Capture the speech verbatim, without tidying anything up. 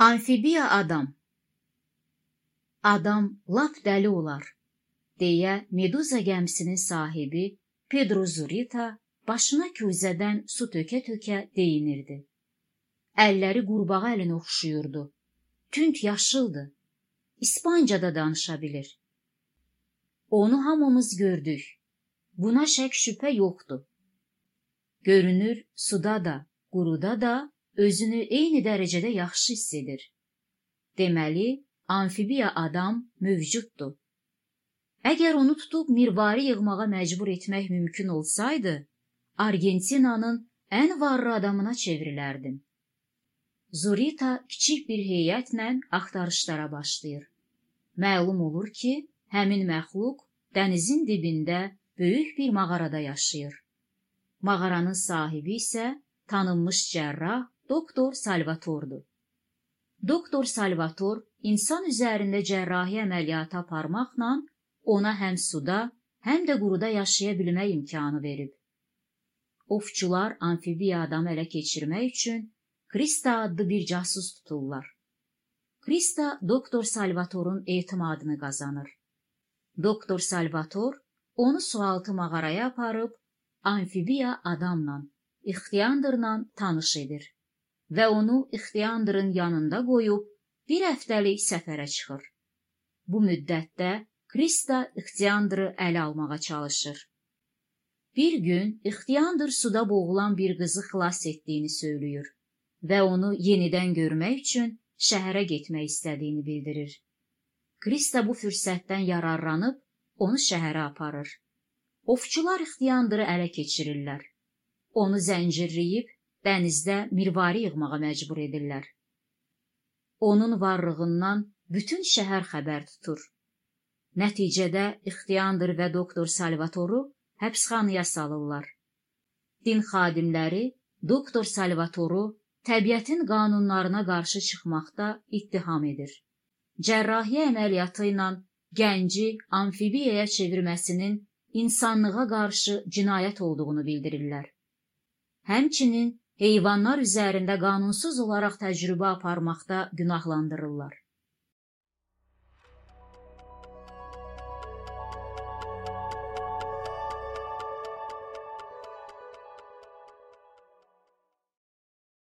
Amfibiya adam. Adam lap dəli olar, deyə Meduza gəmisinin sahibi Pedro Zurita başına kuzədən su tökə-tökə deyinirdi. Əlləri qurbağa əlinə oxşuyurdu. Tünd yaşıldı. İspanca da danışa bilir. Onu hamımız gördük. Buna şək şübhə yoxdur. Görünür, suda da, quruda da özünü eyni dərəcədə yaxşı hiss edir. Deməli, amfibiya adam mövcuddur. Əgər onu tutub mirvari yığmağa məcbur etmək mümkün olsaydı, Argentinanın ən varlı adamına çevrilərdim. Zurita kiçik bir heyətlə axtarışlara başlayır. Məlum olur ki, həmin məxluq dənizin dibində böyük bir mağarada yaşayır. Mağaranın sahibi isə tanınmış cərrah Doktor Salvatordur. Doktor Salvator insan üzərində cərrahi əməliyyatı aparmaqla ona həm suda, həm də quruda yaşaya bilmək imkanı verib. Ovçular amfibiya adamı ələ keçirmək üçün Krista adlı bir casus tuturlar. Krista Doktor Salvatorun etimadını qazanır. Doktor Salvator onu sualtı mağaraya aparıb amfibiya adamla, İxtiyandırla tanış edir və onu İxtiyandırın yanında qoyub bir həftəlik səfərə çıxır. Bu müddətdə Krista İxtiyandırı ələ almağa çalışır. Bir gün İxtiyandır suda boğulan bir qızı xilas etdiyini söylüyor və onu yenidən görmək üçün şəhərə getmək istədiyini bildirir. Krista bu fürsətdən yararlanıb onu şəhərə aparır. Ovçular İxtiyandırı ələ keçirirlər. Onu zəncirləyib dənizdə mirvari yığmağa məcbur edirlər. Onun varlığından bütün şəhər xəbər tutur. Nəticədə İxtiyandır və Doktor Salvatoru həbsxanaya salırlar. Din xadimləri Doktor Salvatoru təbiətin qanunlarına qarşı çıxmaqda ittiham edir. Cərrahiyyə əməliyyatı ilə gənci amfibiyaya çevirməsinin insanlığa qarşı cinayət olduğunu bildirirlər. Həmçinin heyvanlar üzərində qanunsuz olaraq təcrübə aparmaqda günahlandırırlar.